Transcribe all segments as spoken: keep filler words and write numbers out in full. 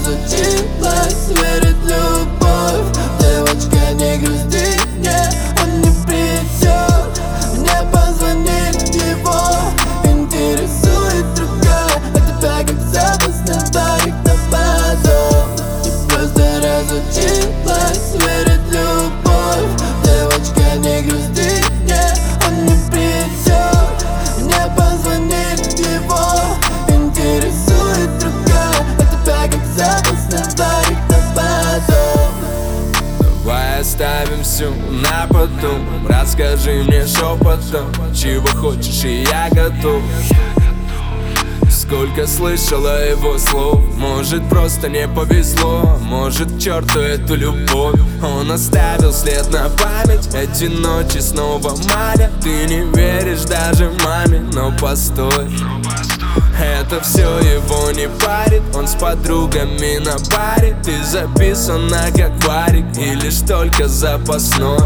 разучилась верить в любовь. Девочка, не грусти, не, он не придет. Мне позвонит его, интересует другая. А тебя как зовут, давай на потом. Ты просто разучилась верить в любовь. Девочка, не грусти, не, он не придет. Мне позвонит его, интересует другая. А тебя как зовут, давай на потом. Давай оставим все на потом. Расскажи мне шепотом, чего хочешь, и я готов. Сколько слышала его слов. Может, просто не повезло, может, к черту эту любовь. Он оставил след на память. Эти ночи снова манят. Ты не веришь даже маме, но постой, это все его не парит. Он с подругами на паре. Ты записана как варик и лишь только запасной.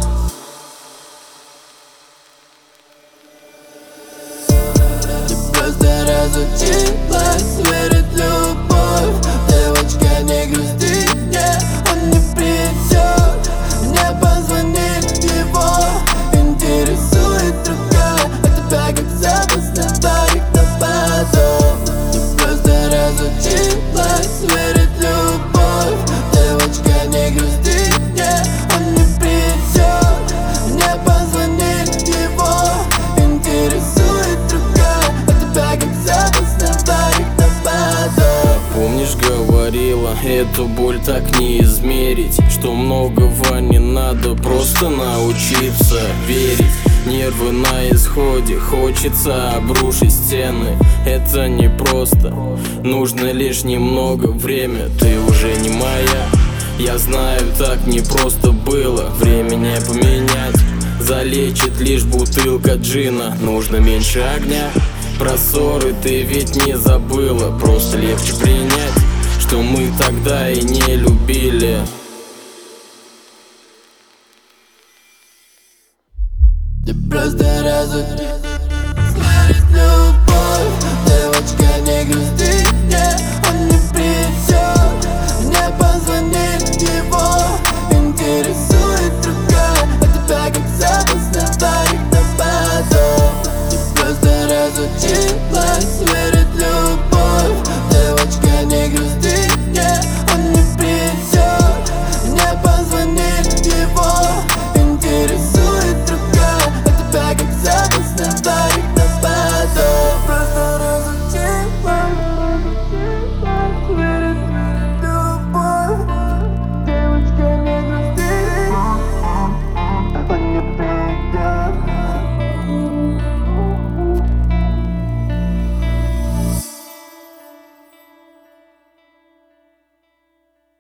Просто разучилась верить в любовь. Девочка, не грусти, не, он не придет. Мне позвонит его, интересует другая. А тебя как зовут, давай на потом. Ты просто разучилась верить в любовь. Девочка, не грусти, не, он не придет. Мне позвонит его, интересует другая. А тебя как зовут, давай на потом. Помнишь, говорила, эту боль так не измерить, что многого не надо, просто научиться верить. Нервы на исходе, хочется обрушить стены. Это не просто, нужно лишь немного время. Ты уже не моя, я знаю, так не просто было. Время не поменять, залечит лишь бутылка джина. Нужно меньше огня, про ссоры ты ведь не забыла. Просто легче принять, что мы тогда и не любили.